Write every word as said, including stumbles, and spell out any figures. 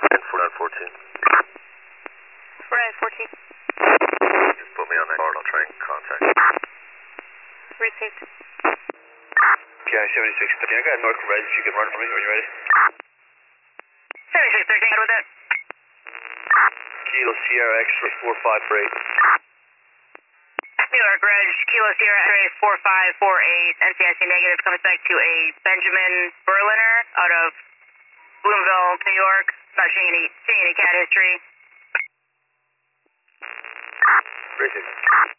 four nine fourteen. four nine fourteen. Just put me on that card, I'll try and contact you. Received. County seventy-six thirteen, I got a North Res if you can run for me, are you ready? seventy-six thirteen, good with that. Kilo Sierra X-ray four five four eight. New York Reg, Kilo Sierra X-ray four five four eight, N C I C negative, comes back to a Benjamin Berliner out of Bloomville, New York. Not seeing any, seeing any cat history. Received.